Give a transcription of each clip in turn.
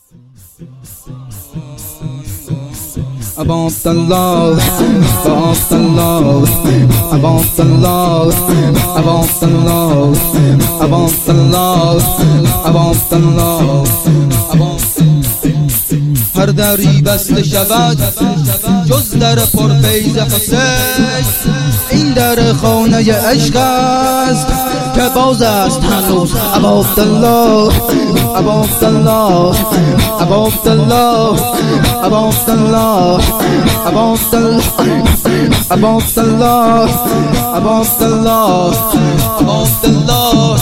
Aba Abdallah, Aba Abdallah, Aba Abdallah, Aba Abdallah, Aba Abdallah, Aba Abdallah, هر دری بسته شود جز در پرفیض حسین، این در خانه عشق است که باز است هنوز. ابا عبدالله، ابا عبدالله، ابا عبدالله، ابا عبدالله، ابا عبدالله، ابا عبدالله، ابا عبدالله، ابا عبدالله،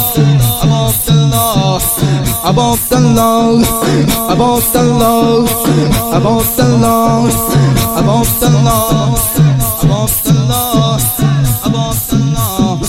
ابا عبدالله، ابا عبدالله، ابا عبدالله، ابا عبدالله، ابا عبدالله، ابا عبدالله،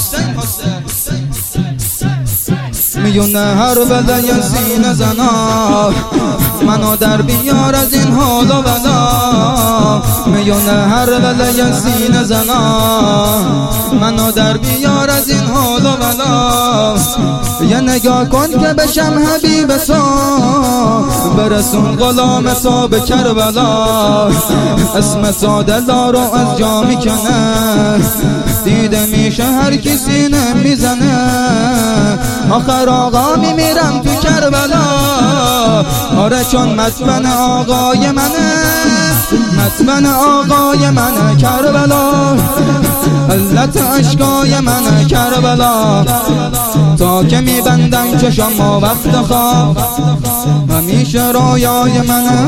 میونه هر بلای سینه زنا منو در بیار از این حال و بلا. میونه هر بلای سینه زنا منو در بیار از این حال و بلا. یه نگاه کن که بشم حبیب سا، برسون غلام سا به کربلا. اسم ساده دارو از جا میکنه، دیده میشه هر کسی نمیزنه. آخر آقا میمیرم تو کربلا، آره چون مدفن آقای منه، مدفن آقای منه کربلا. علت عشقای منه کربلا، تا که میبندن چشم و وقت خواب همیشه رویای منه.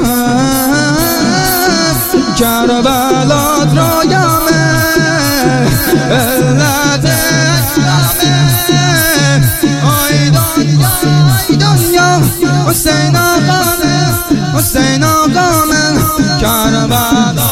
کربلا رویامه، علت عشقامه. آی دنیا، آی دنیا، حسین آقامه، حسین آقامه کربلا.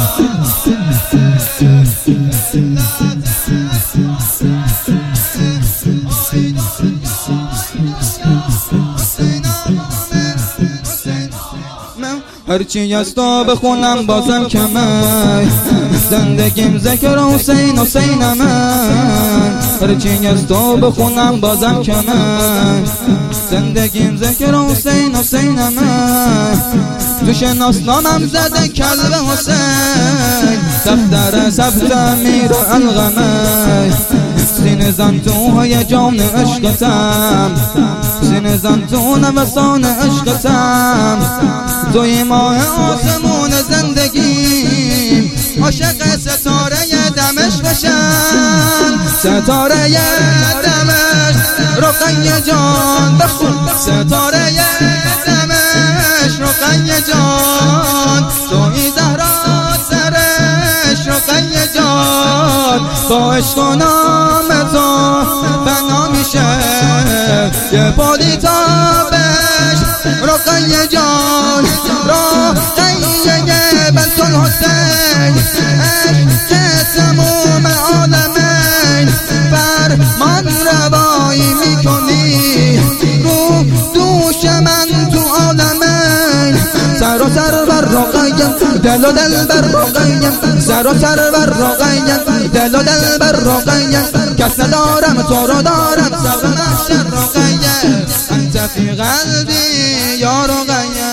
هرچی از تو بخونم بازم کمه، زندگیم ذکر حسین حسینمه. هرچی از تو بخونم بازم کمه، زندگیم ذکر حسین حسینمه. تو شناسنامم زده کلب حسین، دفتر ثبت امیر الغمه. سینه زن تو های جان عشقتم، سینه زن تو نوسان عشقتم. توی ماه آسمون زندگی، عاشق ستاره دمشق بشم، ستاره دمشق رقیه جان بخون. ستاره دمشق رقیه جان، توی زهرا سرش رقیه جان. با عشق و نام تو بنا میشه یه پادی تابش رقیه جان. رقیه بنت الحسین، عشق تموم عالمین. فرمان روایی میکنی رو دوش من تو عالمین. سر و سر بر رقیه، دل و دل بر رقیه. سر و سر بر رقیه، دل و دل بر رقیه. کس ندارم تو رو دارم، سر و نقش رقیه. انت فی قلبی یا رقیه.